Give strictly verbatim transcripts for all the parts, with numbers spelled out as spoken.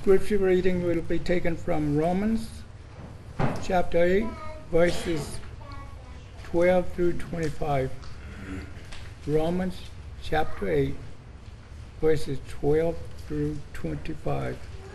scripture reading will be taken from Romans chapter eight, verses twelve through twenty-five. Romans chapter eight, verses twelve through twenty-five.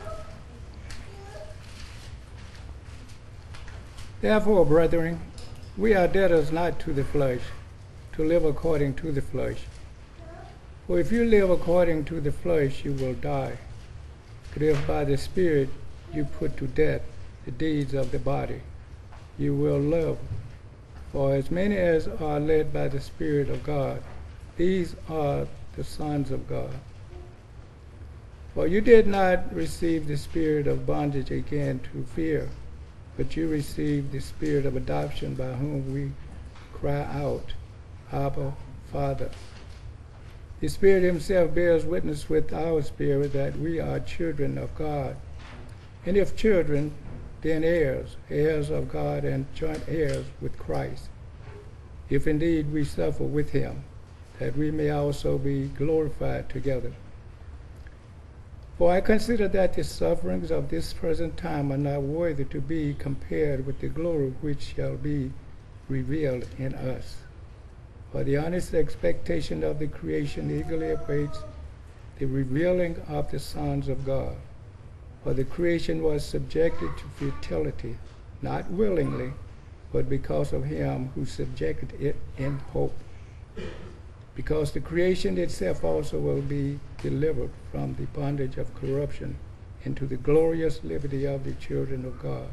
Therefore, brethren, we are debtors not to the flesh, to live according to the flesh. For if you live according to the flesh, you will die. But if by the Spirit you put to death the deeds of the body, you will live. For as many as are led by the Spirit of God, these are the sons of God. For you did not receive the spirit of bondage again to fear, but you received the spirit of adoption, by whom we cry out, Abba, Father. The Spirit himself bears witness with our spirit that we are children of God. And if children, then heirs, heirs of God and joint heirs with Christ, if indeed we suffer with him, that we may also be glorified together. For I consider that the sufferings of this present time are not worthy to be compared with the glory which shall be revealed in us. For the honest expectation of the creation eagerly awaits the revealing of the sons of God. For the creation was subjected to futility, not willingly, but because of him who subjected it in hope. Because the creation itself also will be delivered from the bondage of corruption into the glorious liberty of the children of God.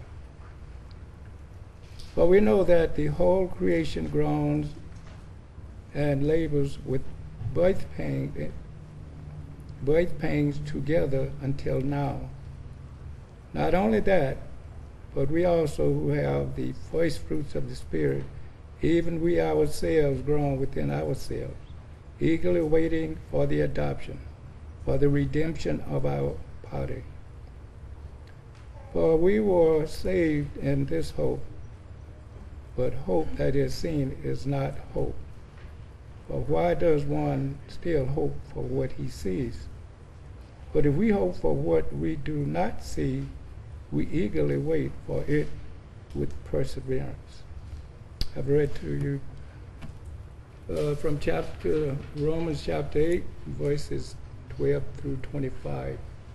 For we know that the whole creation groans and labors with birth pain, birth pains together until now. Not only that, but we also who have the first fruits of the Spirit, even we ourselves groan within ourselves, eagerly waiting for the adoption, for the redemption of our body. For we were saved in this hope, but hope that is seen is not hope. For why does one still hope for what he sees? But if we hope for what we do not see, we eagerly wait for it with perseverance. I've read to you uh, from chapter Romans chapter eight, verses twelve through twenty-five.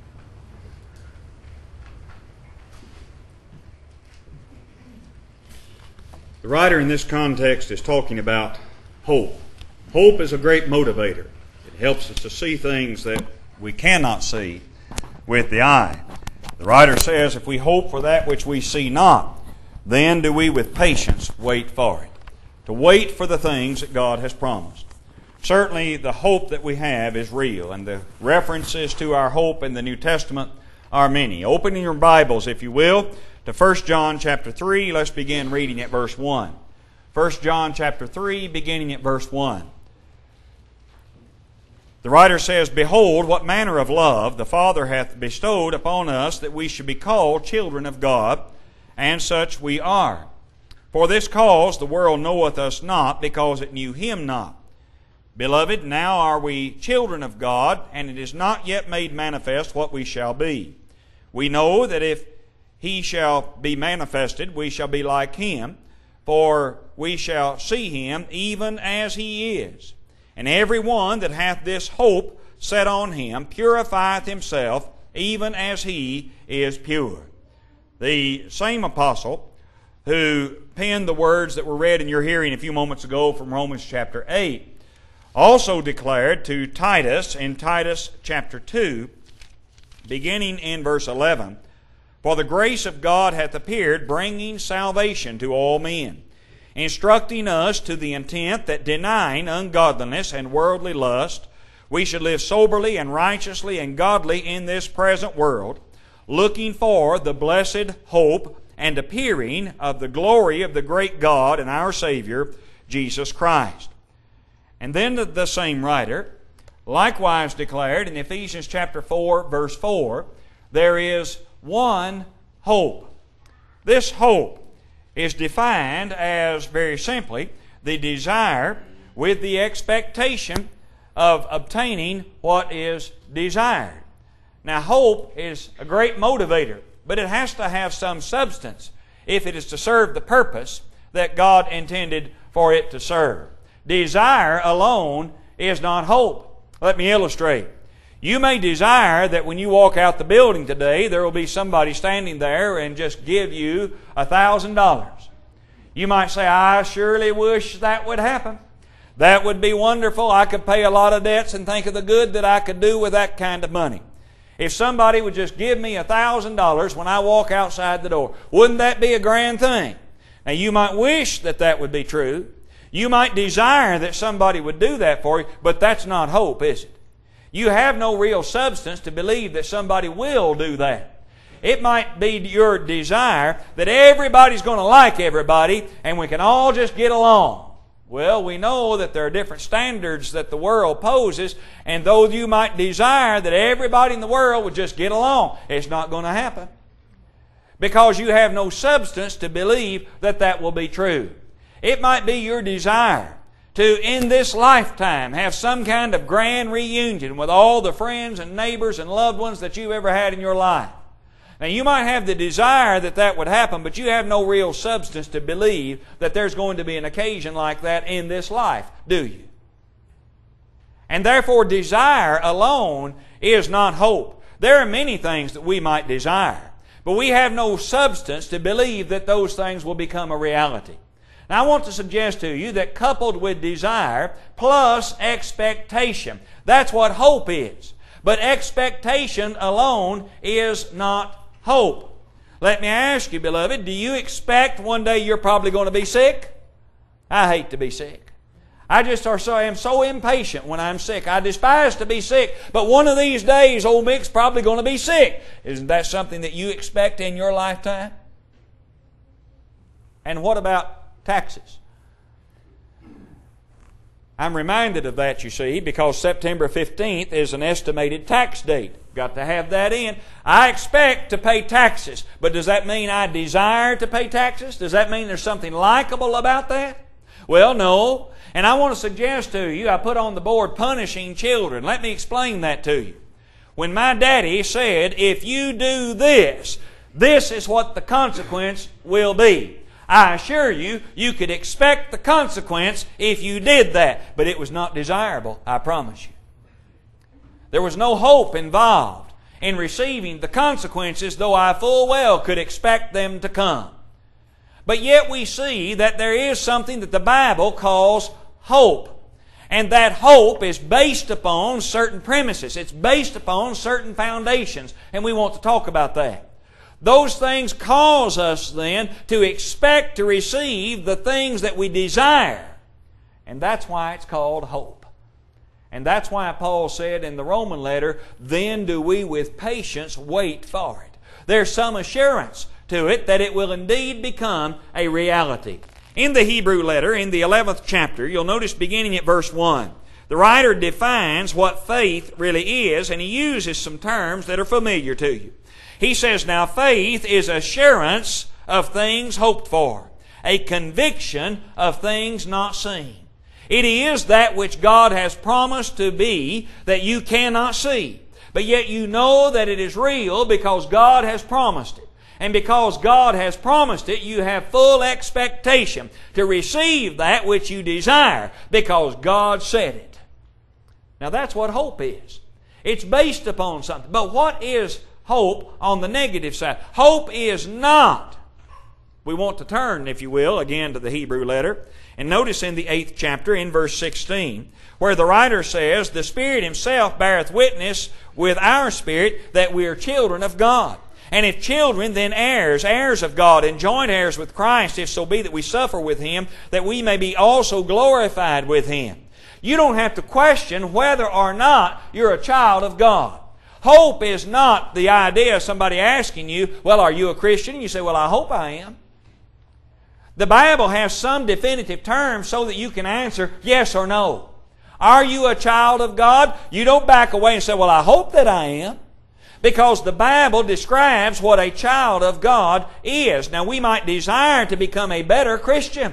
The writer in this context is talking about hope. Hope is a great motivator. It helps us to see things that we cannot see with the eye. The writer says, if we hope for that which we see not, then do we with patience wait for it. To wait for the things that God has promised. Certainly the hope that we have is real, and the references to our hope in the New Testament are many. Open your Bibles, if you will, to First John chapter three. Let's begin reading at verse one. First John chapter three, beginning at verse one. The writer says, Behold, what manner of love the Father hath bestowed upon us, that we should be called children of God, and such we are. For this cause the world knoweth us not, because it knew him not. Beloved, now are we children of God, and it is not yet made manifest what we shall be. We know that if he shall be manifested, we shall be like him, for we shall see him even as he is. And every one that hath this hope set on him purifieth himself, even as he is pure. The same apostle who penned the words that were read in your hearing a few moments ago from Romans chapter eight also declared to Titus in Titus chapter two, beginning in verse eleven, For the grace of God hath appeared, bringing salvation to all men, instructing us to the intent that denying ungodliness and worldly lust, we should live soberly and righteously and godly in this present world, looking for the blessed hope and appearing of the glory of the great God and our Savior, Jesus Christ. And then the same writer likewise declared in Ephesians chapter four, verse four, there is one hope. This hope is defined as, very simply, the desire with the expectation of obtaining what is desired. Now, hope is a great motivator, but it has to have some substance if it is to serve the purpose that God intended for it to serve. Desire alone is not hope. Let me illustrate. You may desire that when you walk out the building today, there will be somebody standing there and just give you a thousand dollars. You might say, I surely wish that would happen. That would be wonderful. I could pay a lot of debts and think of the good that I could do with that kind of money. If somebody would just give me a thousand dollars when I walk outside the door, wouldn't that be a grand thing? Now, you might wish that that would be true. You might desire that somebody would do that for you, but that's not hope, is it? You have no real substance to believe that somebody will do that. It might be your desire that everybody's going to like everybody and we can all just get along. Well, we know that there are different standards that the world poses, and though you might desire that everybody in the world would just get along, it's not going to happen. Because you have no substance to believe that that will be true. It might be your desire to, in this lifetime, have some kind of grand reunion with all the friends and neighbors and loved ones that you've ever had in your life. Now, you might have the desire that that would happen, but you have no real substance to believe that there's going to be an occasion like that in this life, do you? And therefore, desire alone is not hope. There are many things that we might desire, but we have no substance to believe that those things will become a reality. Now, I want to suggest to you that coupled with desire plus expectation, that's what hope is. But expectation alone is not hope. Let me ask you, beloved, do you expect one day you're probably going to be sick? I hate to be sick. I just are so, am so impatient when I'm sick. I despise to be sick, but one of these days old Mick's probably going to be sick. Isn't that something that you expect in your lifetime? And what about taxes? I'm reminded of that, you see, because September fifteenth is an estimated tax date. Got to have that in. I expect to pay taxes, but does that mean I desire to pay taxes? Does that mean there's something likable about that? Well, no. And I want to suggest to you, I put on the board punishing children. Let me explain that to you. When my daddy said, if you do this, this is what the consequence will be. I assure you, you could expect the consequence if you did that. But it was not desirable, I promise you. There was no hope involved in receiving the consequences, though I full well could expect them to come. But yet we see that there is something that the Bible calls hope. And that hope is based upon certain premises. It's based upon certain foundations. And we want to talk about that. Those things cause us then to expect to receive the things that we desire. And that's why it's called hope. And that's why Paul said in the Roman letter, then do we with patience wait for it. There's some assurance to it that it will indeed become a reality. In the Hebrew letter, in the eleventh chapter, you'll notice beginning at verse one, the writer defines what faith really is, and he uses some terms that are familiar to you. He says, now faith is assurance of things hoped for, a conviction of things not seen. It is that which God has promised to be that you cannot see, but yet you know that it is real because God has promised it. And because God has promised it, you have full expectation to receive that which you desire because God said it. Now that's what hope is. It's based upon something. But what is hope on the negative side? Hope is not. We want to turn, if you will, again to the Hebrew letter. And notice in the eighth chapter, in verse sixteen, where the writer says, the Spirit Himself beareth witness with our spirit that we are children of God. And if children, then heirs, heirs of God, and joint heirs with Christ, if so be that we suffer with Him, that we may be also glorified with Him. You don't have to question whether or not you're a child of God. Hope is not the idea of somebody asking you, well, are you a Christian? You say, well, I hope I am. The Bible has some definitive terms so that you can answer yes or no. Are you a child of God? You don't back away and say, well, I hope that I am. Because the Bible describes what a child of God is. Now, we might desire to become a better Christian.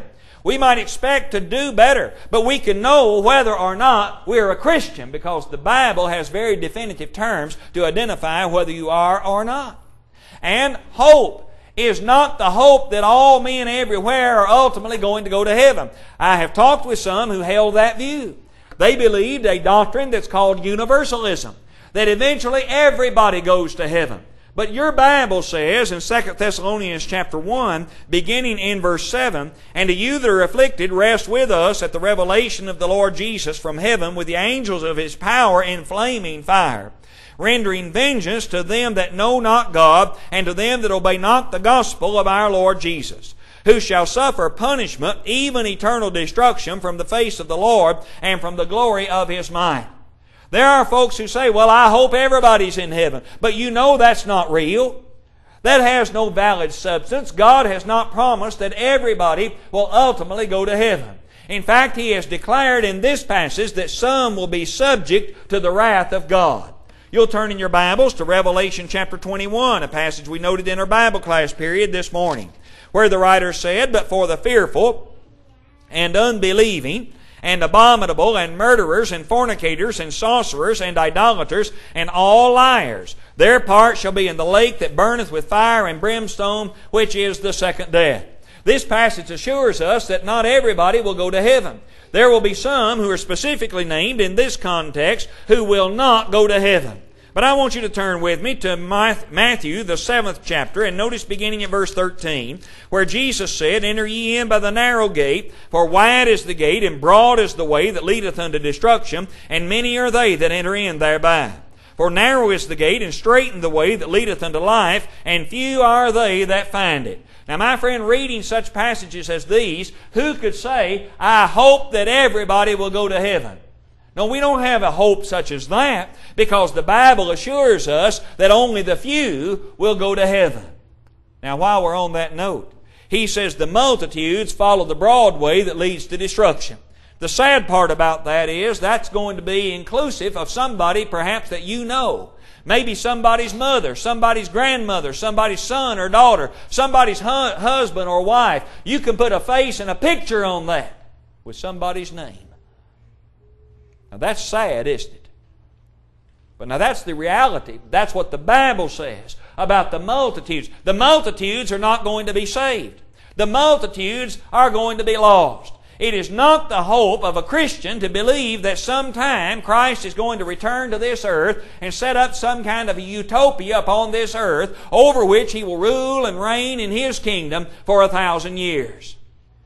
We might expect to do better, but we can know whether or not we're a Christian because the Bible has very definitive terms to identify whether you are or not. And hope is not the hope that all men everywhere are ultimately going to go to heaven. I have talked with some who held that view. They believed a doctrine that's called universalism, that eventually everybody goes to heaven. But your Bible says in Second Thessalonians chapter one, beginning in verse seven, "And to you that are afflicted, rest with us at the revelation of the Lord Jesus from heaven with the angels of His power in flaming fire, rendering vengeance to them that know not God, and to them that obey not the gospel of our Lord Jesus, who shall suffer punishment, even eternal destruction, from the face of the Lord, and from the glory of His might." There are folks who say, well, I hope everybody's in heaven. But you know that's not real. That has no valid substance. God has not promised that everybody will ultimately go to heaven. In fact, He has declared in this passage that some will be subject to the wrath of God. You'll turn in your Bibles to Revelation chapter twenty-one, a passage we noted in our Bible class period this morning, where the writer said, "But for the fearful and unbelieving and abominable and murderers and fornicators and sorcerers and idolaters and all liars, their part shall be in the lake that burneth with fire and brimstone, which is the second death." This passage assures us that not everybody will go to heaven. There will be some who are specifically named in this context who will not go to heaven. But I want you to turn with me to Matthew, the seventh chapter, and notice beginning at verse thirteen, where Jesus said, "Enter ye in by the narrow gate, for wide is the gate, and broad is the way that leadeth unto destruction, and many are they that enter in thereby. For narrow is the gate, and straight the way that leadeth unto life, and few are they that find it." Now, my friend, reading such passages as these, who could say, I hope that everybody will go to heaven? No, we don't have a hope such as that, because the Bible assures us that only the few will go to heaven. Now, while we're on that note, He says the multitudes follow the broad way that leads to destruction. The sad part about that is that's going to be inclusive of somebody perhaps that you know. Maybe somebody's mother, somebody's grandmother, somebody's son or daughter, somebody's hu- husband or wife. You can put a face and a picture on that with somebody's name. Now that's sad, isn't it? But now that's the reality. That's what the Bible says about the multitudes. The multitudes are not going to be saved. The multitudes are going to be lost. It is not the hope of a Christian to believe that sometime Christ is going to return to this earth and set up some kind of a utopia upon this earth over which He will rule and reign in His kingdom for a thousand years.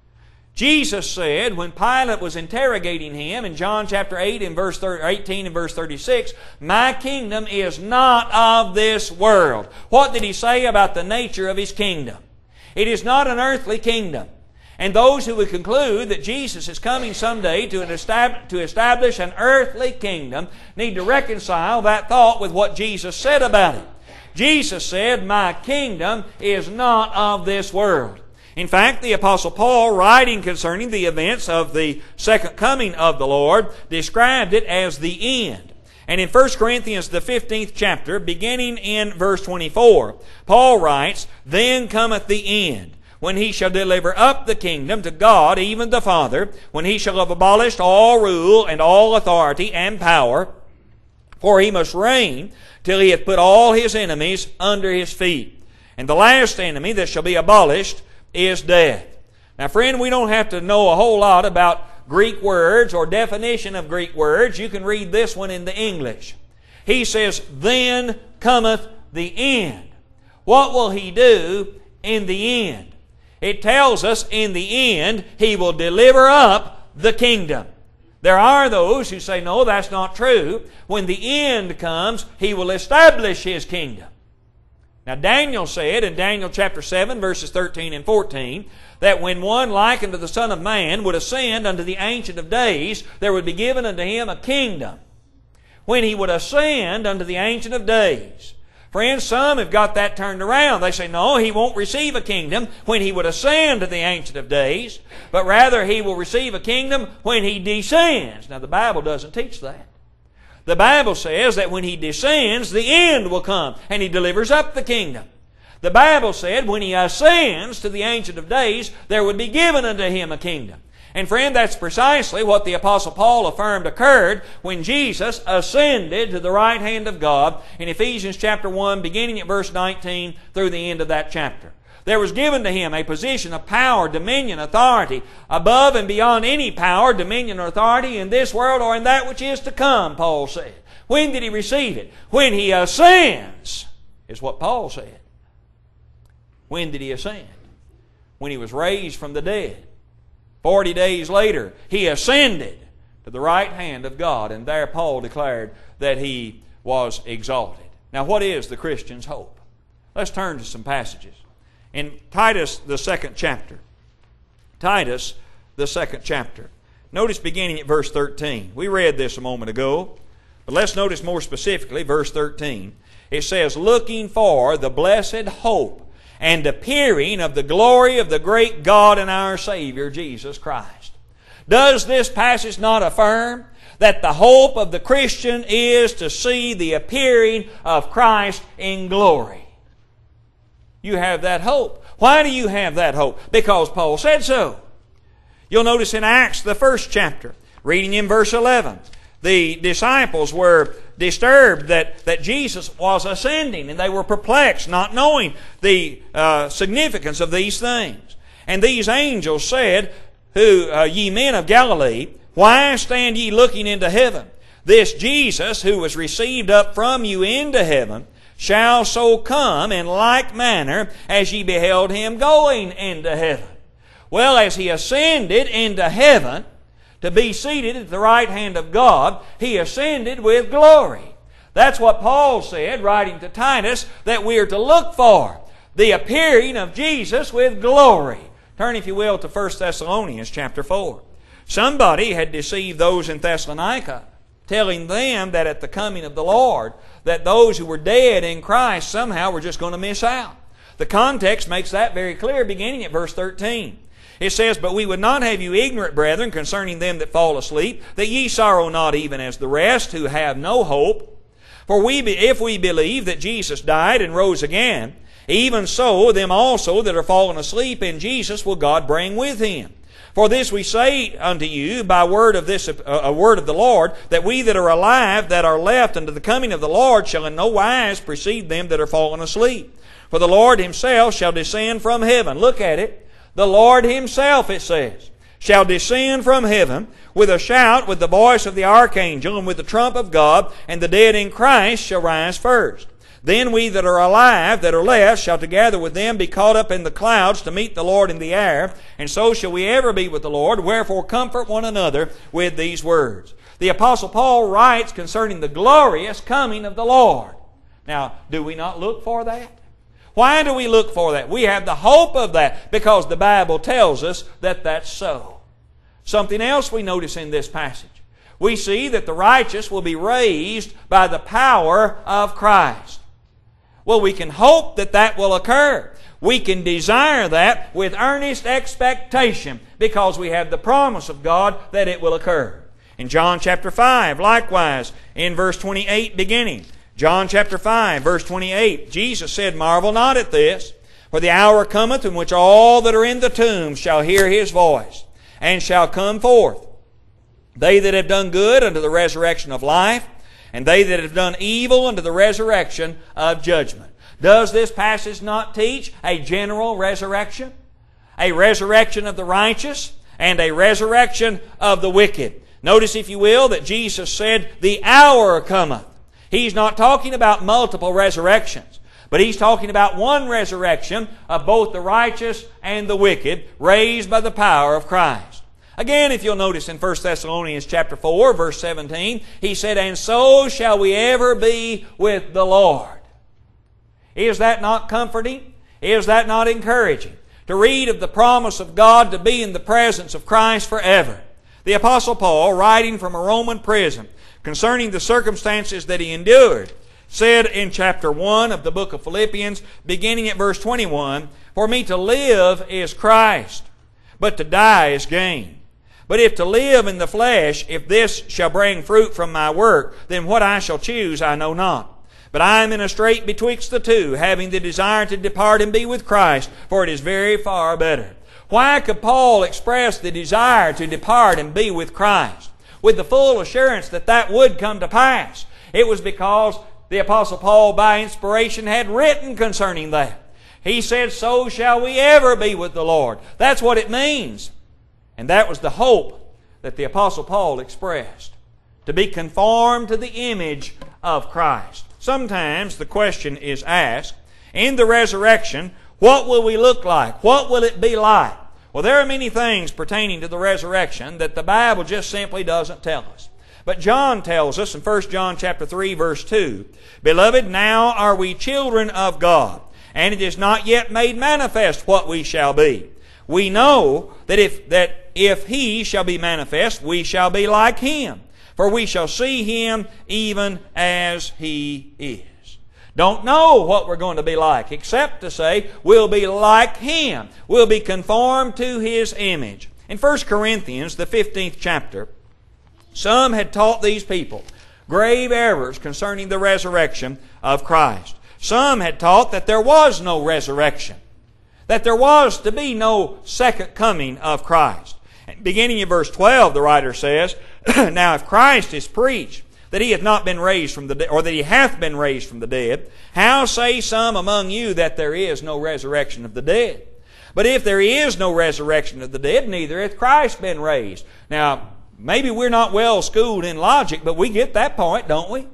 Jesus said when Pilate was interrogating Him in John chapter eight and verse eighteen and verse thirty-six, "My kingdom is not of this world." What did He say about the nature of His kingdom? It is not an earthly kingdom. And those who would conclude that Jesus is coming someday to, an estab- to establish an earthly kingdom need to reconcile that thought with what Jesus said about it. Jesus said, "My kingdom is not of this world." In fact, the Apostle Paul, writing concerning the events of the second coming of the Lord, described it as the end. And in First Corinthians, the fifteenth chapter, beginning in verse twenty-four, Paul writes, "Then cometh the end, when He shall deliver up the kingdom to God, even the Father, when He shall have abolished all rule and all authority and power, for He must reign till He hath put all His enemies under His feet. And the last enemy that shall be abolished is death." Now, friend, we don't have to know a whole lot about Greek words or definition of Greek words. You can read this one in the English. He says, "Then cometh the end." What will He do in the end? It tells us in the end He will deliver up the kingdom. There are those who say, no, that's not true. When the end comes, He will establish His kingdom. Now, Daniel said in Daniel chapter seven, verses thirteen and fourteen, that when one like unto the Son of Man would ascend unto the Ancient of Days, there would be given unto Him a kingdom. When He would ascend unto the Ancient of Days. Friends, some have got that turned around. They say, no, He won't receive a kingdom when He would ascend to the Ancient of Days, but rather He will receive a kingdom when He descends. Now, the Bible doesn't teach that. The Bible says that when He descends, the end will come, and He delivers up the kingdom. The Bible said when He ascends to the Ancient of Days, there would be given unto Him a kingdom. And friend, that's precisely what the Apostle Paul affirmed occurred when Jesus ascended to the right hand of God in Ephesians chapter one, beginning at verse nineteen through the end of that chapter. There was given to Him a position of power, dominion, authority, above and beyond any power, dominion, or authority in this world or in that which is to come, Paul said. When did He receive it? When He ascends, is what Paul said. When did He ascend? When He was raised from the dead. Forty days later, He ascended to the right hand of God, and there Paul declared that He was exalted. Now, what is the Christian's hope? Let's turn to some passages. In Titus, the second chapter. Titus, the second chapter. Notice beginning at verse thirteen. We read this a moment ago, but let's notice more specifically verse thirteen. It says, looking for the blessed hope and appearing of the glory of the great God and our Savior, Jesus Christ. Does this passage not affirm that the hope of the Christian is to see the appearing of Christ in glory? You have that hope. Why do you have that hope? Because Paul said so. You'll notice in Acts, the first chapter, reading in verse eleven, the disciples were disturbed that, that Jesus was ascending, and they were perplexed, not knowing the uh, significance of these things. And these angels said, "Who, uh, ye men of Galilee, why stand ye looking into heaven? This Jesus, who was received up from you into heaven, shall so come in like manner as ye beheld Him going into heaven." Well, as He ascended into heaven, to be seated at the right hand of God, He ascended with glory. That's what Paul said, writing to Titus, that we are to look for. The appearing of Jesus with glory. Turn, if you will, to First Thessalonians chapter four. Somebody had deceived those in Thessalonica, telling them that at the coming of the Lord, that those who were dead in Christ somehow were just going to miss out. The context makes that very clear, beginning at verse thirteen. It says, "But we would not have you ignorant, brethren, concerning them that fall asleep, that ye sorrow not even as the rest, who have no hope. For we, be, if we believe that Jesus died and rose again, even so them also that are fallen asleep in Jesus will God bring with Him. For this we say unto you by word of this a word of the Lord, that we that are alive, that are left unto the coming of the Lord, shall in no wise precede them that are fallen asleep. For the Lord Himself shall descend from heaven." Look at it. The Lord Himself, it says, "shall descend from heaven with a shout, with the voice of the archangel, and with the trump of God, and the dead in Christ shall rise first. Then we that are alive, that are left, shall together with them be caught up in the clouds to meet the Lord in the air, and so shall we ever be with the Lord. Wherefore comfort one another with these words." The Apostle Paul writes concerning the glorious coming of the Lord. Now, do we not look for that? Why do we look for that? We have the hope of that because the Bible tells us that that's so. Something else we notice in this passage. We see that the righteous will be raised by the power of Christ. Well, we can hope that that will occur. We can desire that with earnest expectation because we have the promise of God that it will occur. In John chapter five, likewise, in verse twenty-eight beginning, John chapter five, verse twenty-eight, Jesus said, "Marvel not at this, for the hour cometh in which all that are in the tombs shall hear His voice, and shall come forth. They that have done good unto the resurrection of life, and they that have done evil unto the resurrection of judgment." Does this passage not teach a general resurrection? A resurrection of the righteous and a resurrection of the wicked. Notice, if you will, that Jesus said, "The hour cometh." He's not talking about multiple resurrections, but He's talking about one resurrection of both the righteous and the wicked, raised by the power of Christ. Again, if you'll notice in First Thessalonians chapter four, verse seventeen, he said, "And so shall we ever be with the Lord." Is that not comforting? Is that not encouraging? To read of the promise of God to be in the presence of Christ forever. The Apostle Paul, writing from a Roman prison, concerning the circumstances that he endured, said in chapter one of the book of Philippians, beginning at verse twenty-one, "For me to live is Christ, but to die is gain. But if to live in the flesh, if this shall bring fruit from my work, then what I shall choose I know not. But I am in a strait betwixt the two, having the desire to depart and be with Christ, for it is very far better. Why could Paul express the desire to depart and be with Christ with the full assurance that that would come to pass? It was because the Apostle Paul, by inspiration, had written concerning that. He said, so shall we ever be with the Lord. That's what it means. And that was the hope that the Apostle Paul expressed, to be conformed to the image of Christ. Sometimes the question is asked, in the resurrection, what will we look like? What will it be like? Well, there are many things pertaining to the resurrection that the Bible just simply doesn't tell us. But John tells us in First John chapter three, verse two, Beloved, now are we children of God, and it is not yet made manifest what we shall be. We know that if, that if He shall be manifest, we shall be like Him. For we shall see Him even as He is. Don't know what we're going to be like, except to say we'll be like Him. We'll be conformed to His image. In First Corinthians, the fifteenth chapter, some had taught these people grave errors concerning the resurrection of Christ. Some had taught that there was no resurrection, that there was to be no second coming of Christ. Beginning in verse twelve, the writer says, Now if Christ is preached that He hath not been raised from the dead, or that He hath been raised from the dead, how say some among you that there is no resurrection of the dead? But if there is no resurrection of the dead, neither hath Christ been raised. Now, maybe we're not well schooled in logic, but we get that point, don't we?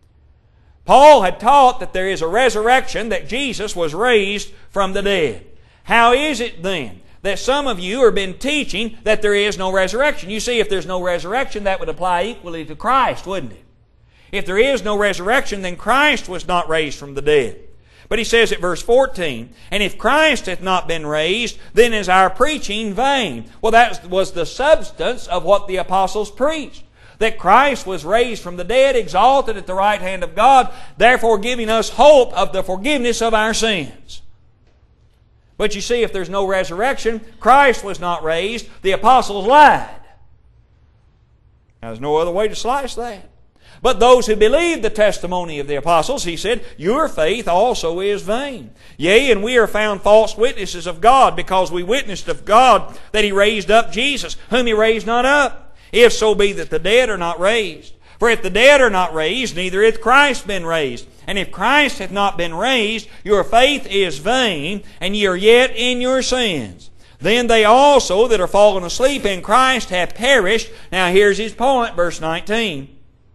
Paul had taught that there is a resurrection, that Jesus was raised from the dead. How is it then that some of you have been teaching that there is no resurrection? You see, if there's no resurrection, that would apply equally to Christ, wouldn't it? If there is no resurrection, then Christ was not raised from the dead. But he says at verse fourteen, And if Christ hath not been raised, then is our preaching vain. Well, that was the substance of what the apostles preached. That Christ was raised from the dead, exalted at the right hand of God, therefore giving us hope of the forgiveness of our sins. But you see, if there's no resurrection, Christ was not raised, the apostles lied. Now, there's no other way to slice that. But those who believe the testimony of the apostles, he said, your faith also is vain. Yea, and we are found false witnesses of God, because we witnessed of God that He raised up Jesus, whom He raised not up, if so be that the dead are not raised. For if the dead are not raised, neither hath Christ been raised. And if Christ hath not been raised, your faith is vain, and ye are yet in your sins. Then they also that are fallen asleep in Christ have perished. Now here's his point, verse nineteen.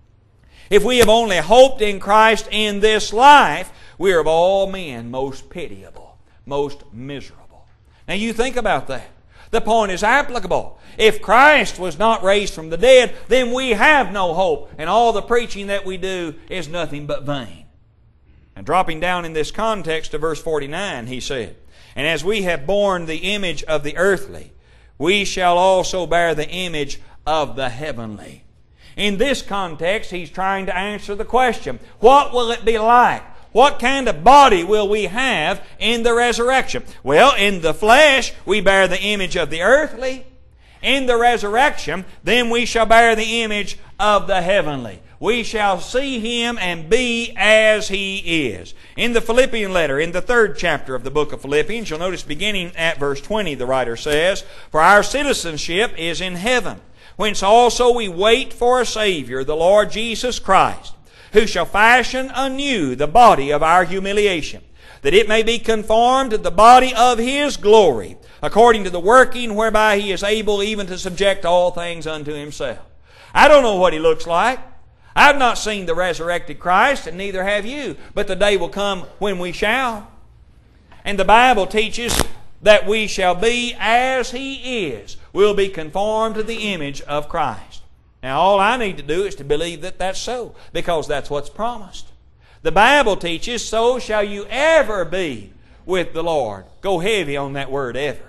If we have only hoped in Christ in this life, we are of all men most pitiable, most miserable. Now you think about that. The point is applicable. If Christ was not raised from the dead, then we have no hope, and all the preaching that we do is nothing but vain. And dropping down in this context to verse forty-nine, he said, And as we have borne the image of the earthly, we shall also bear the image of the heavenly. In this context, he's trying to answer the question, what will it be like? What kind of body will we have in the resurrection? Well, in the flesh, we bear the image of the earthly. In the resurrection, then we shall bear the image of the heavenly. We shall see Him and be as He is. In the Philippian letter, in the third chapter of the book of Philippians, you'll notice beginning at verse twenty, the writer says, For our citizenship is in heaven, whence also we wait for a Savior, the Lord Jesus Christ, who shall fashion anew the body of our humiliation, that it may be conformed to the body of His glory, according to the working whereby He is able even to subject all things unto Himself. I don't know what He looks like. I've not seen the resurrected Christ, and neither have you. But the day will come when we shall. And the Bible teaches that we shall be as He is. We'll be conformed to the image of Christ. Now all I need to do is to believe that that's so, because that's what's promised. The Bible teaches, so shall you ever be with the Lord. Go heavy on that word, ever.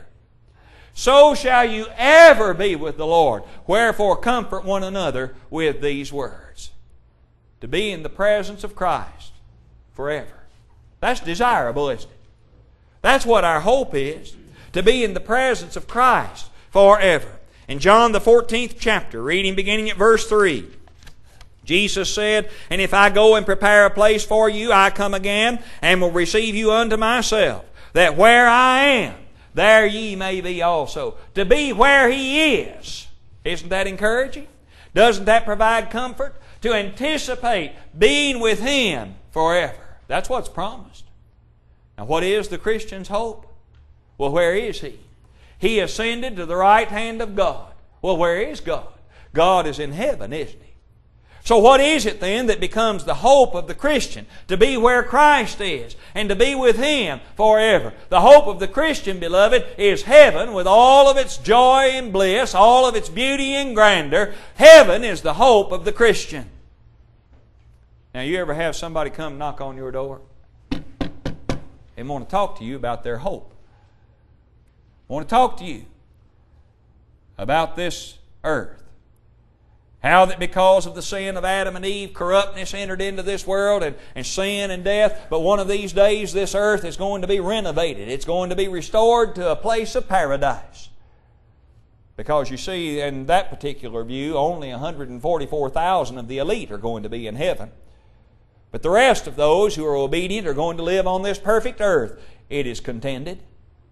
So shall you ever be with the Lord. Wherefore comfort one another with these words. To be in the presence of Christ forever. That's desirable, isn't it? That's what our hope is. To be in the presence of Christ forever. In John the fourteenth chapter, reading beginning at verse three, Jesus said, "And if I go and prepare a place for you, I come again and will receive you unto myself, that where I am, there ye may be also." To be where He is. Isn't that encouraging? Doesn't that provide comfort? To anticipate being with Him forever. That's what's promised. Now, what is the Christian's hope? Well, where is he? He ascended to the right hand of God. Well, where is God? God is in heaven, isn't He? So what is it then that becomes the hope of the Christian? To be where Christ is and to be with Him forever. The hope of the Christian, beloved, is heaven with all of its joy and bliss, all of its beauty and grandeur. Heaven is the hope of the Christian. Now, you ever have somebody come knock on your door and want to talk to you about their hope? Want to talk to you about this earth. How that because of the sin of Adam and Eve, corruptness entered into this world and, and sin and death, but one of these days this earth is going to be renovated. It's going to be restored to a place of paradise. Because you see, in that particular view, only one hundred forty-four thousand of the elite are going to be in heaven. But the rest of those who are obedient are going to live on this perfect earth, it is contended.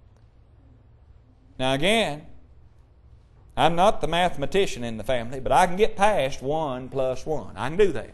Now again, I'm not the mathematician in the family, but I can get past one plus one. I can do that.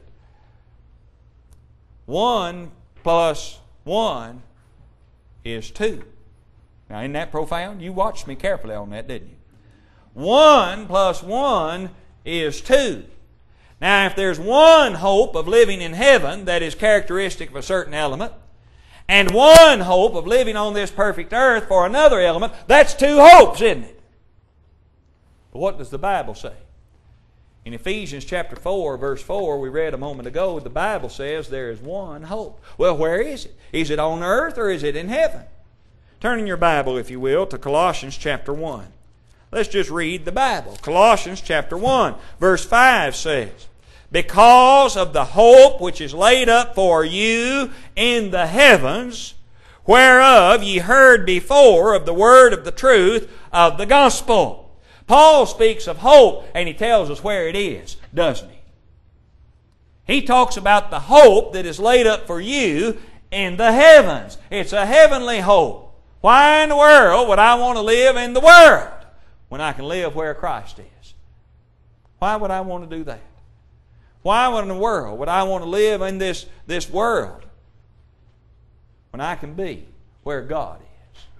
One plus one is two. Now, isn't that profound? You watched me carefully on that, didn't you? One plus one is two. Now, if there's one hope of living in heaven that is characteristic of a certain element, and one hope of living on this perfect earth for another element, that's two hopes, isn't it? But what does the Bible say? In Ephesians chapter four, verse four, we read a moment ago, the Bible says there is one hope. Well, where is it? Is it on earth or is it in heaven? Turn in your Bible, if you will, to Colossians chapter one. Let's just read the Bible. Colossians chapter one, verse five says, "Because of the hope which is laid up for you in the heavens, whereof ye heard before of the word of the truth of the gospel." Paul speaks of hope, and he tells us where it is, doesn't he? He talks about the hope that is laid up for you in the heavens. It's a heavenly hope. Why in the world would I want to live in the world when I can live where Christ is? Why would I want to do that? Why in the world would I want to live in this, this world when I can be where God is?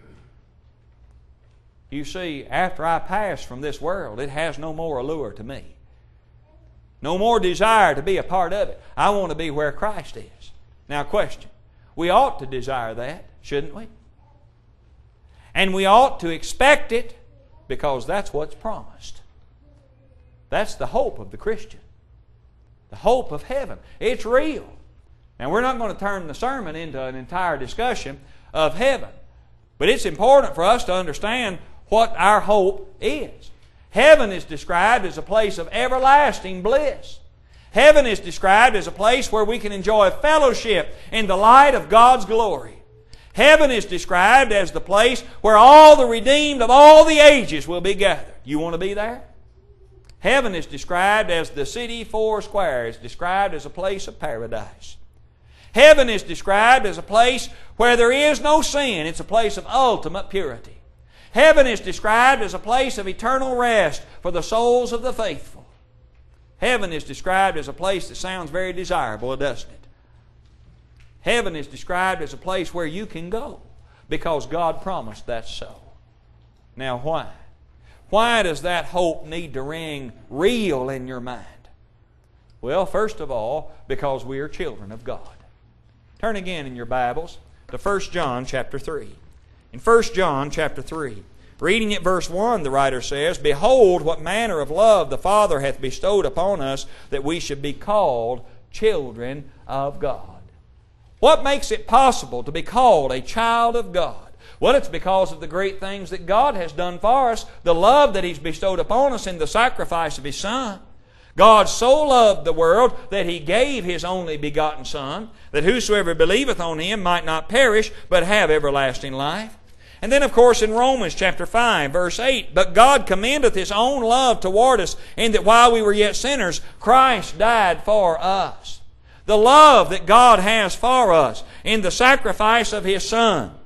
You see, after I pass from this world, it has no more allure to me. No more desire to be a part of it. I want to be where Christ is. Now, question. We ought to desire that, shouldn't we? And we ought to expect it because that's what's promised. That's the hope of the Christian. The hope of heaven. It's real. Now, we're not going to turn the sermon into an entire discussion of heaven. But it's important for us to understand what our hope is. Heaven is described as a place of everlasting bliss. Heaven is described as a place where we can enjoy fellowship in the light of God's glory. Heaven is described as the place where all the redeemed of all the ages will be gathered. You want to be there? Heaven is described as the city four square. It's described as a place of paradise. Heaven is described as a place where there is no sin. It's a place of ultimate purity. Heaven is described as a place of eternal rest for the souls of the faithful. Heaven is described as a place that sounds very desirable, doesn't it? Heaven is described as a place where you can go because God promised that's so. Now why? Why does that hope need to ring real in your mind? Well, first of all, because we are children of God. Turn again in your Bibles to First John chapter three. In First John chapter three, reading at verse one, the writer says, "Behold, what manner of love the Father hath bestowed upon us, that we should be called children of God." What makes it possible to be called a child of God? Well, it's because of the great things that God has done for us, the love that He's bestowed upon us in the sacrifice of His Son. God so loved the world that He gave His only begotten Son, that whosoever believeth on Him might not perish, but have everlasting life. And then, of course, in Romans chapter five, verse eight, but God commendeth His own love toward us, in that while we were yet sinners, Christ died for us. The love that God has for us in the sacrifice of His Son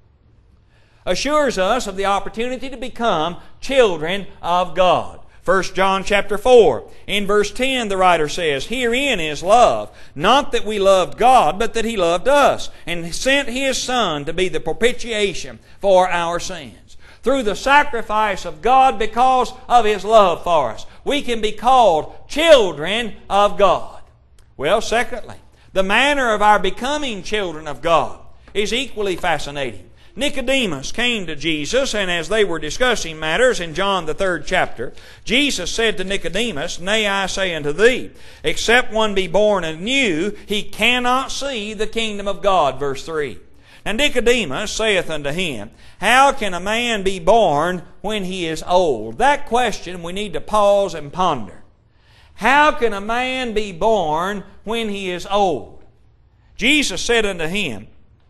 assures us of the opportunity to become children of God. First John chapter four, in verse ten, the writer says, herein is love, not that we loved God, but that He loved us, and sent His Son to be the propitiation for our sins. Through the sacrifice of God, because of His love for us, we can be called children of God. Well, secondly, the manner of our becoming children of God is equally fascinating. Nicodemus came to Jesus, and as they were discussing matters in John the third chapter, Jesus said to Nicodemus, Nay, I say unto thee, except one be born anew, he cannot see the kingdom of God. Verse three. And Nicodemus saith unto him, How can a man be born when he is old? That question we need to pause and ponder. How can a man be born when he is old? Jesus said unto him,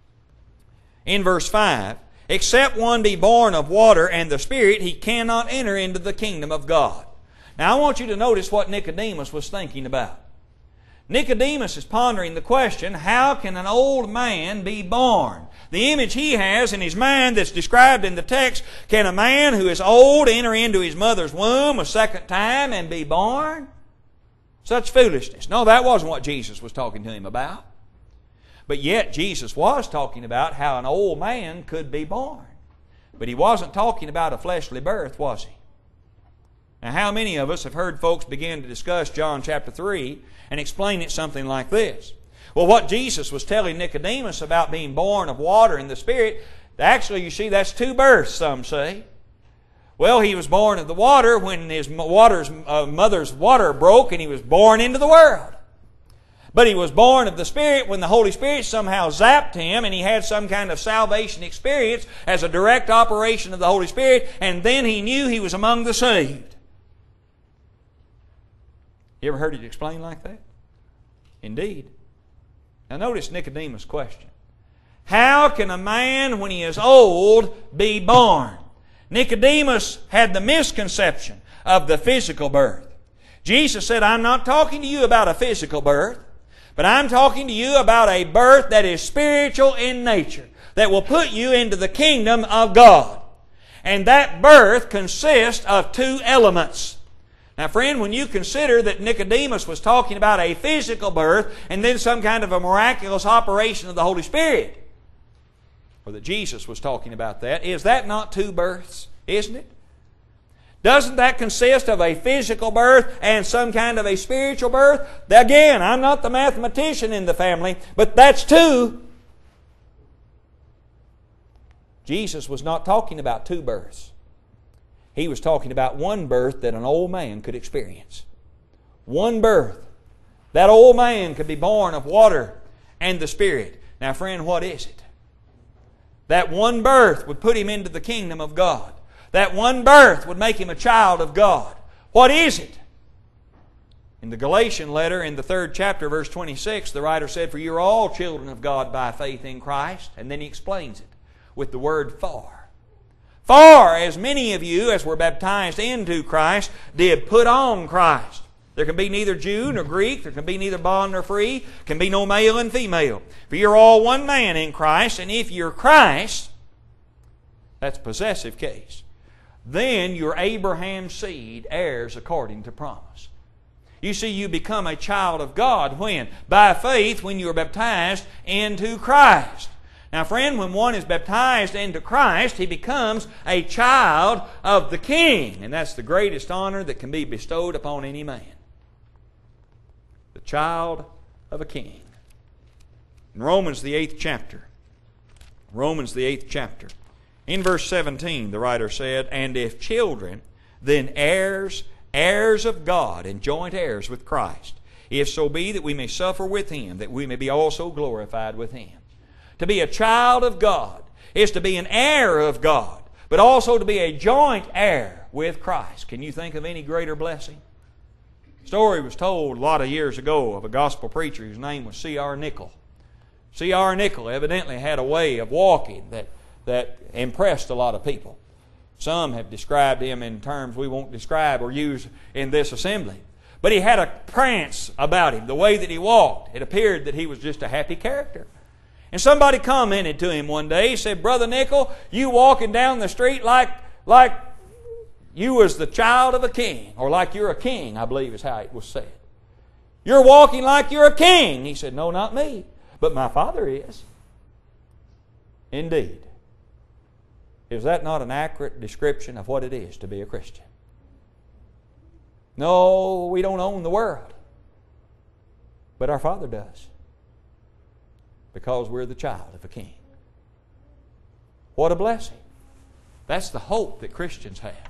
in verse five, except one be born of water and the Spirit, he cannot enter into the kingdom of God. Now I want you to notice what Nicodemus was thinking about. Nicodemus is pondering the question, how can an old man be born? The image he has in his mind that's described in the text, can a man who is old enter into his mother's womb a second time and be born? Such foolishness. No, that wasn't what Jesus was talking to him about. But yet Jesus was talking about how an old man could be born. But He wasn't talking about a fleshly birth, was He? Now, how many of us have heard folks begin to discuss John chapter three and explain it something like this? Well, what Jesus was telling Nicodemus about being born of water and the Spirit, actually, you see, that's two births, some say. Well, he was born of the water when his water's, uh, mother's water broke and he was born into the world. But he was born of the Spirit when the Holy Spirit somehow zapped him and he had some kind of salvation experience as a direct operation of the Holy Spirit, and then he knew he was among the saved. You ever heard it explained like that? Indeed. Now notice Nicodemus' question. How can a man when he is old be born? Nicodemus had the misconception of the physical birth. Jesus said, I'm not talking to you about a physical birth, but I'm talking to you about a birth that is spiritual in nature, that will put you into the kingdom of God. And that birth consists of two elements. Now, friend, when you consider that Nicodemus was talking about a physical birth and then some kind of a miraculous operation of the Holy Spirit, or that Jesus was talking about that, is that not two births? Isn't it? Doesn't that consist of a physical birth and some kind of a spiritual birth? Again, I'm not the mathematician in the family, but that's two. Jesus was not talking about two births. He was talking about one birth that an old man could experience. One birth. That old man could be born of water and the Spirit. Now, friend, what is it? That one birth would put him into the kingdom of God. That one birth would make him a child of God. What is it? In the Galatian letter, in the third chapter, verse twenty-six, the writer said, For you are all children of God by faith in Christ. And then he explains it with the word for. For as many of you as were baptized into Christ did put on Christ. There can be neither Jew nor Greek. There can be neither bond nor free. There can be no male and female. For you're all one man in Christ. And if you're Christ, that's possessive case, then you're Abraham's seed, heirs according to promise. You see, you become a child of God when? By faith, when you are baptized into Christ. Now, friend, when one is baptized into Christ, he becomes a child of the King. And that's the greatest honor that can be bestowed upon any man. The child of a king. In Romans, the eighth chapter. Romans, the eighth chapter. In verse seventeen, the writer said, And if children, then heirs, heirs of God, and joint heirs with Christ, if so be that we may suffer with Him, that we may be also glorified with Him. To be a child of God is to be an heir of God, but also to be a joint heir with Christ. Can you think of any greater blessing? A story was told a lot of years ago of a gospel preacher whose name was C R Nichol. C R Nichol evidently had a way of walking that that impressed a lot of people. Some have described him in terms we won't describe or use in this assembly. But he had a prance about him, the way that he walked. It appeared that he was just a happy character. And somebody commented to him one day, he said, "Brother Nickel, you walking down the street like, like you was the child of a king," or like you're a king, I believe is how it was said. "You're walking like you're a king." He said, "No, not me, but my father is." Indeed. Is that not an accurate description of what it is to be a Christian? No, we don't own the world, but our Father does, because we're the child of a king. What a blessing. That's the hope that Christians have.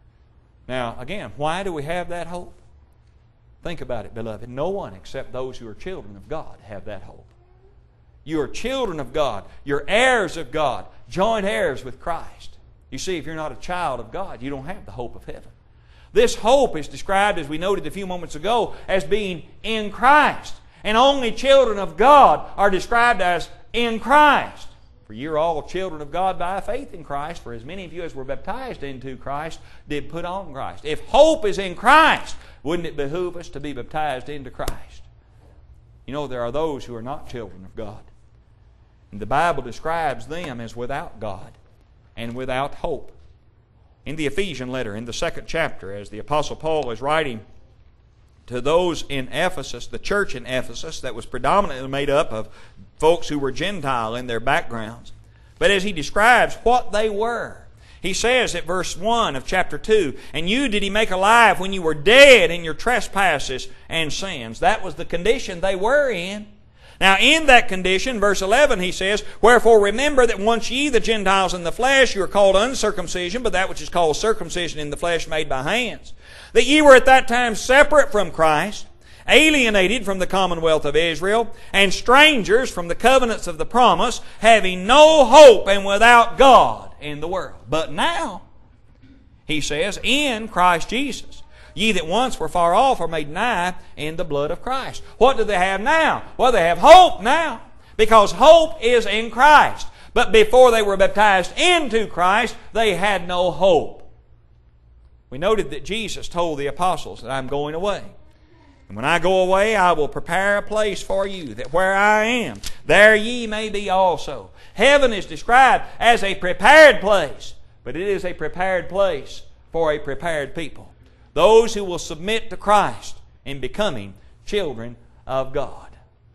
Now, again, why do we have that hope? Think about it, beloved. No one except those who are children of God have that hope. You are children of God. You're heirs of God. Joint heirs with Christ. You see, if you're not a child of God, you don't have the hope of heaven. This hope is described, as we noted a few moments ago, as being in Christ. And only children of God are described as in Christ. For you're all children of God by faith in Christ, for as many of you as were baptized into Christ did put on Christ. If hope is in Christ, wouldn't it behoove us to be baptized into Christ? You know, there are those who are not children of God. And the Bible describes them as without God and without hope. In the Ephesian letter, in the second chapter, as the Apostle Paul is writing to those in Ephesus, the church in Ephesus that was predominantly made up of folks who were Gentile in their backgrounds. But as he describes what they were, he says at verse one of chapter two, "And you did He make alive when you were dead in your trespasses and sins." That was the condition they were in. Now in that condition, verse eleven, he says, "Wherefore remember that once ye, the Gentiles in the flesh, you are called uncircumcision, but that which is called circumcision in the flesh made by hands. That ye were at that time separate from Christ, alienated from the commonwealth of Israel, and strangers from the covenants of the promise, having no hope and without God in the world. But now," he says, "in Christ Jesus, ye that once were far off are made nigh in the blood of Christ." What do they have now? Well, they have hope now, because hope is in Christ. But before they were baptized into Christ, they had no hope. We noted that Jesus told the apostles that I'm going away. And when I go away, I will prepare a place for you, that where I am, there ye may be also. Heaven is described as a prepared place, but it is a prepared place for a prepared people. Those who will submit to Christ in becoming children of God.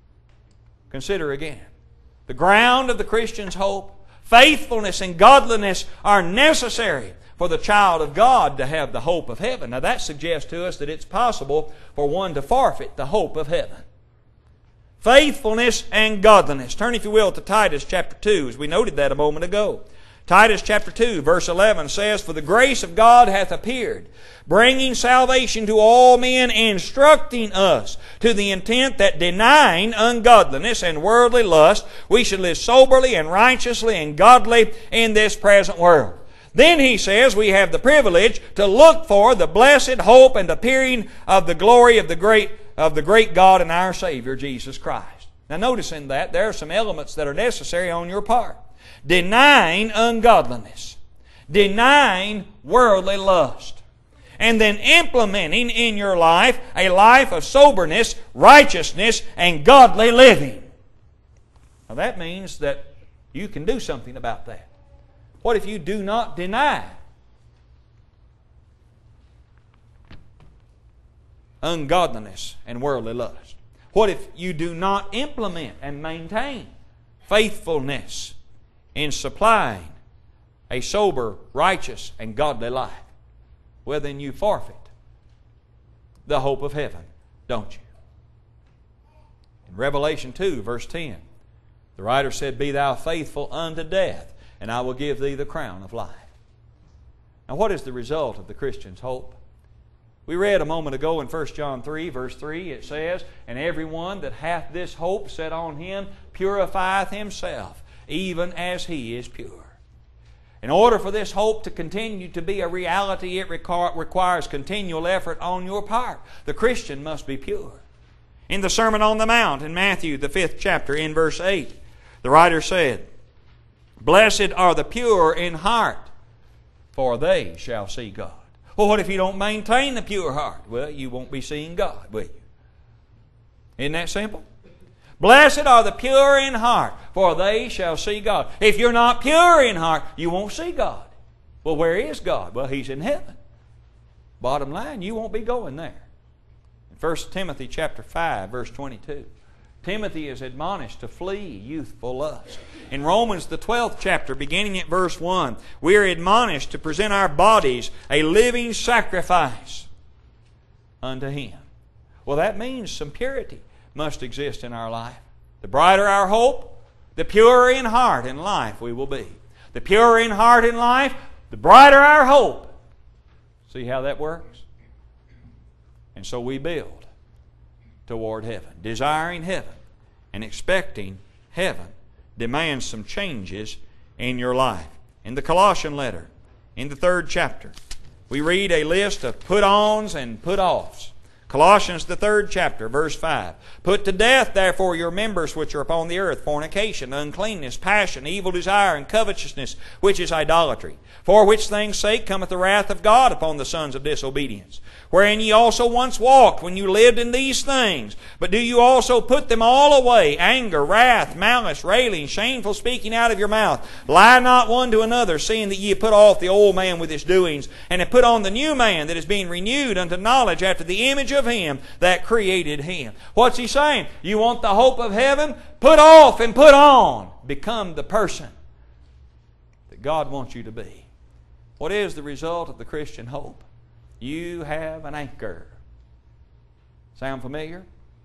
Consider again, the ground of the Christian's hope, faithfulness and godliness are necessary for the child of God to have the hope of heaven. Now that suggests to us that it's possible for one to forfeit the hope of heaven. Faithfulness and godliness. Turn, if you will, to Titus chapter two, as we noted that a moment ago. Titus chapter two, verse eleven says, "For the grace of God hath appeared, bringing salvation to all men, instructing us to the intent that denying ungodliness and worldly lust, we should live soberly and righteously and godly in this present world." Then he says we have the privilege to look for the blessed hope and appearing of the glory of the great of the great God and our Savior, Jesus Christ. Now notice in that there are some elements that are necessary on your part. Denying ungodliness, denying worldly lust, and then implementing in your life a life of soberness, righteousness, and godly living. Now that means that you can do something about that. What if you do not deny ungodliness and worldly lust? What if you do not implement and maintain faithfulness in supplying a sober, righteous, and godly life? Well, then you forfeit the hope of heaven, don't you? In Revelation two, verse ten, the writer said, "Be thou faithful unto death, and I will give thee the crown of life." Now, what is the result of the Christian's hope? We read a moment ago in First John three, verse three, it says, "And everyone that hath this hope set on him purifieth himself, even as he is pure." In order for this hope to continue to be a reality, it requires continual effort on your part. The Christian must be pure. In the Sermon on the Mount in Matthew, the fifth chapter, in verse eight, the writer said, Blessed are the pure in heart, for they shall see God. Well, what if you don't maintain the pure heart? Well, you won't be seeing God, will you? Isn't that simple? Blessed are the pure in heart, for they shall see God. If you're not pure in heart, you won't see God. Well, where is God? Well, He's in heaven. Bottom line, you won't be going there. In First Timothy chapter five, verse twenty-two, Timothy is admonished to flee youthful lust. In Romans the twelfth chapter, beginning at verse one, we are admonished to present our bodies a living sacrifice unto Him. Well, that means some purity must exist in our life. The brighter our hope, the purer in heart and life we will be. The purer in heart and life, the brighter our hope. See how that works? And so we build toward heaven. Desiring heaven and expecting heaven demands some changes in your life. In the Colossian letter, in the third chapter, we read a list of put-ons and put-offs. Colossians, the third chapter, verse five. Put to death, therefore, your members which are upon the earth, fornication, uncleanness, passion, evil desire, and covetousness, which is idolatry. For which things' sake cometh the wrath of God upon the sons of disobedience. Wherein ye also once walked when you lived in these things. But do you also put them all away? Anger, wrath, malice, railing, shameful speaking out of your mouth. Lie not one to another, seeing that ye have put off the old man with his doings, and have put on the new man that is being renewed unto knowledge after the image of Him that created him. What's he saying? You want the hope of heaven? Put off and put on. Become the person that God wants you to be. What is the result of the Christian hope? You have an anchor. Sound familiar?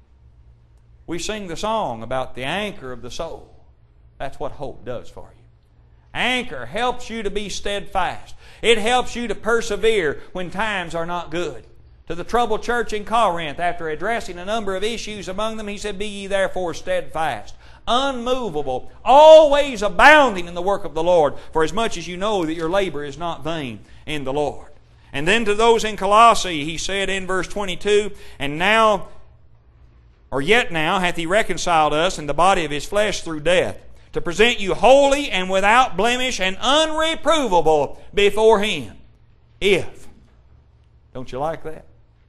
We sing the song about the anchor of the soul. That's what hope does for you. Anchor helps you to be steadfast. It helps you to persevere when times are not good. To the troubled church in Corinth, after addressing a number of issues among them, he said, Be ye therefore steadfast, unmovable, always abounding in the work of the Lord, for as much as you know that your labor is not vain in the Lord. And then to those in Colossae, he said in verse twenty-two, And now, or yet now, hath He reconciled us in the body of His flesh through death, to present you holy and without blemish and unreprovable before Him. If. Don't you like that?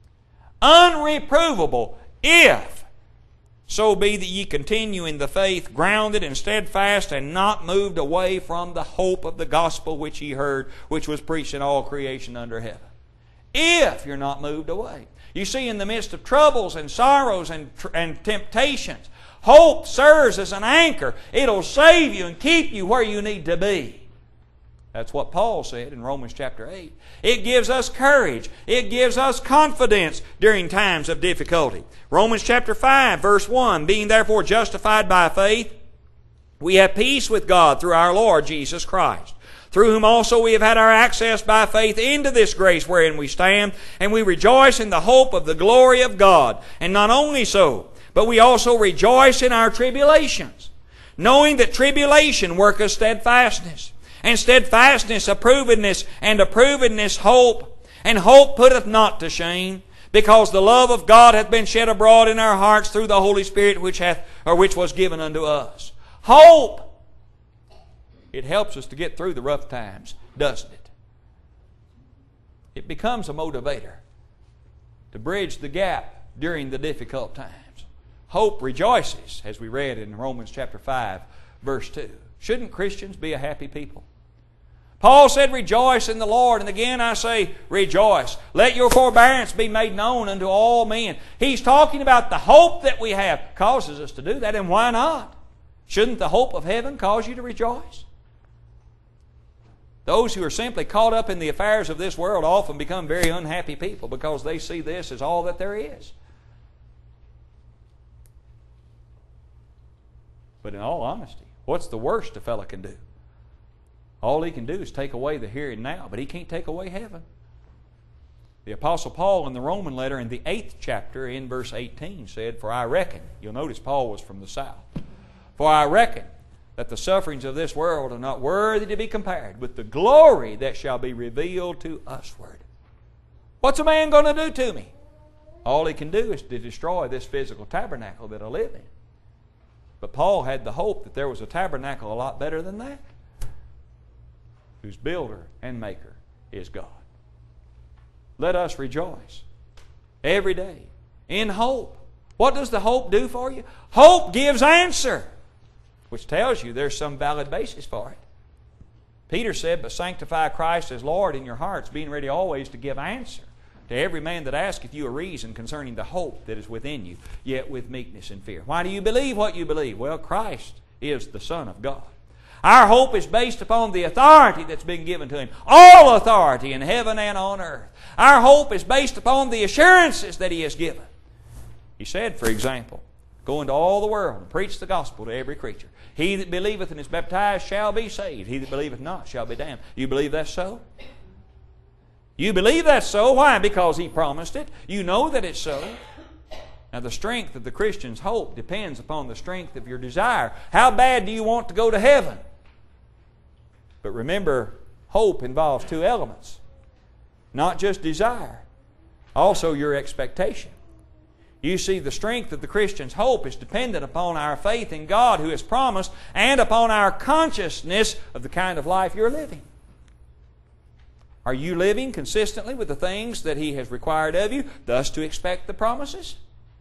Unreprovable, if so be that ye continue in the faith, grounded and steadfast, and not moved away from the hope of the gospel which ye heard, which was preached in all creation under heaven. If you're not moved away. You see, in the midst of troubles and sorrows and, and temptations, hope serves as an anchor. It'll save you and keep you where you need to be. That's what Paul said in Romans chapter eight. It gives us courage. It gives us confidence during times of difficulty. Romans chapter five, verse one, Being therefore justified by faith, we have peace with God through our Lord Jesus Christ, through whom also we have had our access by faith into this grace wherein we stand, and we rejoice in the hope of the glory of God. And not only so, but we also rejoice in our tribulations, knowing that tribulation worketh steadfastness, and steadfastness, approvedness, and approvedness, hope. And hope putteth not to shame, because the love of God hath been shed abroad in our hearts through the Holy Spirit which hath, or which was given unto us. Hope! It helps us to get through the rough times, doesn't it? It becomes a motivator to bridge the gap during the difficult times. Hope rejoices, as we read in Romans chapter five, verse two. Shouldn't Christians be a happy people? Paul said, Rejoice in the Lord. And again I say, rejoice. Let your forbearance be made known unto all men. He's talking about the hope that we have. Causes us to do that, and why not? Shouldn't the hope of heaven cause you to rejoice? Those who are simply caught up in the affairs of this world often become very unhappy people because they see this as all that there is. But in all honesty, what's the worst a fellow can do? All he can do is take away the here and now, but he can't take away heaven. The Apostle Paul in the Roman letter in the eighth chapter in verse eighteen said, For I reckon, you'll notice Paul was from the south, For I reckon that the sufferings of this world are not worthy to be compared with the glory that shall be revealed to usward. What's a man going to do to me? All he can do is to destroy this physical tabernacle that I live in. But Paul had the hope that there was a tabernacle a lot better than that. whose builder and maker is God. Let us rejoice every day in hope. What does the hope do for you? Hope gives answer, which tells you there's some valid basis for it. Peter said, but sanctify Christ as Lord in your hearts, being ready always to give answer to every man that asketh you a reason concerning the hope that is within you, yet with meekness and fear. Why do you believe what you believe? Well, Christ is the Son of God. Our hope is based upon the authority that's been given to Him. All authority in heaven and on earth. Our hope is based upon the assurances that He has given. He said, for example, go into all the world and preach the gospel to every creature. He that believeth and is baptized shall be saved. He that believeth not shall be damned. You believe that's so? You believe that's so. Why? Because He promised it. You know that it's so. Now, the strength of the Christian's hope depends upon the strength of your desire. How bad do you want to go to heaven? But remember, hope involves two elements. Not just desire, also your expectation. You see, the strength of the Christian's hope is dependent upon our faith in God who has promised and upon our consciousness of the kind of life you're living. Are you living consistently with the things that He has required of you, thus to expect the promises?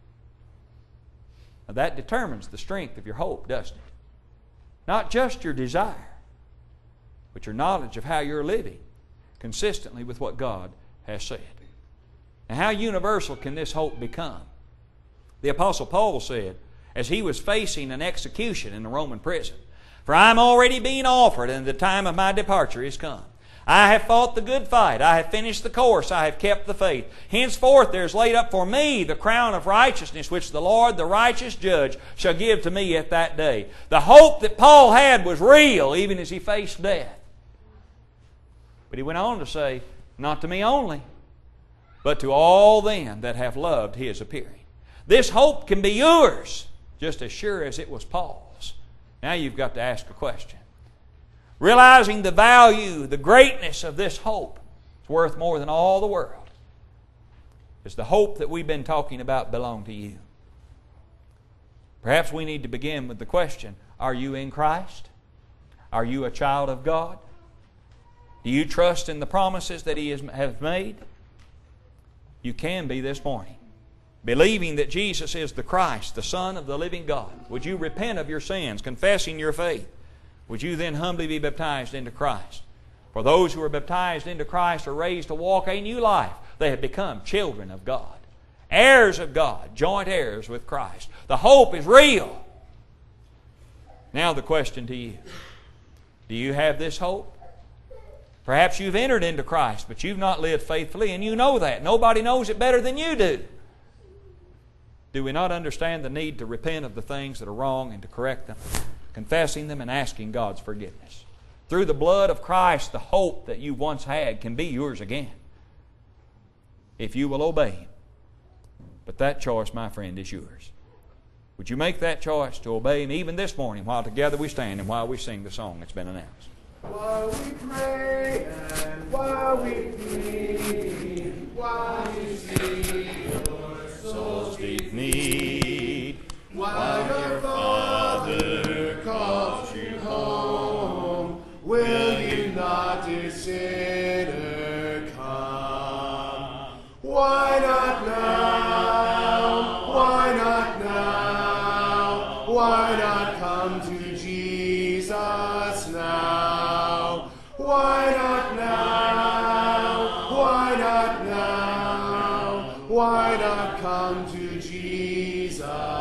Now that determines the strength of your hope, doesn't it? Not just your desire, but your knowledge of how you're living consistently with what God has said. Now, how universal can this hope become? The Apostle Paul said, as he was facing an execution in the Roman prison, for I am already being offered, and the time of my departure is come. I have fought the good fight. I have finished the course. I have kept the faith. Henceforth there is laid up for me the crown of righteousness, which the Lord, the righteous judge, shall give to me at that day. The hope that Paul had was real, even as he faced death. But he went on to say, not to me only, but to all them that have loved His appearing. This hope can be yours, just as sure as it was Paul's. Now you've got to ask a question. Realizing the value, the greatness of this hope is worth more than all the world. Does the hope that we've been talking about belong to you? Perhaps we need to begin with the question, are you in Christ? Are you a child of God? Do you trust in the promises that He has made? You can be this morning. Believing that Jesus is the Christ, the Son of the living God. Would you repent of your sins, confessing your faith? Would you then humbly be baptized into Christ? For those who are baptized into Christ are raised to walk a new life. They have become children of God, heirs of God, joint heirs with Christ. The hope is real. Now the question to you, do you have this hope? Perhaps you've entered into Christ, but you've not lived faithfully, and you know that. Nobody knows it better than you do. Do we not understand the need to repent of the things that are wrong and to correct them, confessing them and asking God's forgiveness? Through the blood of Christ, the hope that you once had can be yours again, if you will obey Him. But that choice, my friend, is yours. Would you make that choice to obey Him even this morning while together we stand and while we sing the song that's been announced? While we pray and while we plead, while we see your soul's deep need, while your Father calls you home, will you not consider come? Why not now? Why not now? Why not come to Jesus now? Why not now? Why not now? Why not come to Jesus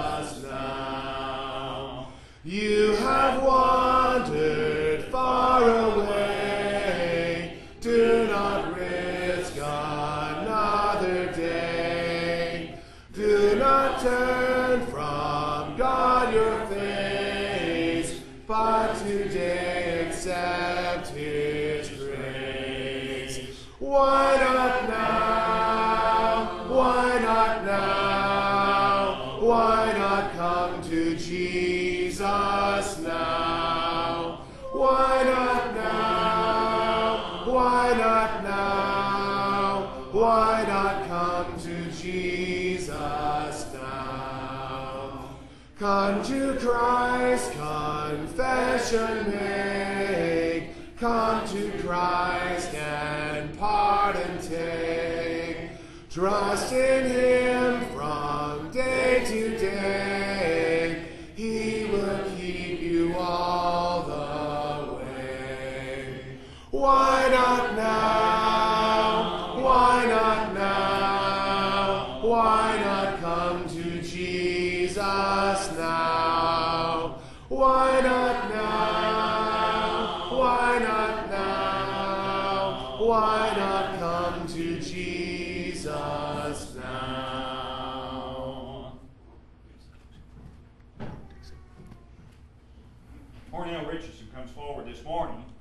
now? You have wandered far away. Do not risk another day. Do not turn from God your face, but today accept His grace. Why not now? Why not now? Why not come to Jesus now? Why not now? Why not now? Why not come to Jesus now? Come to Christ, confession make. Come to Christ and pardon take. Trust in Him from day to day. He will keep you all the way. Why not now? Why not now? Why not come to Jesus now? Why not now? Why not now? Why not come to Jesus now? Cornell Richardson comes forward this morning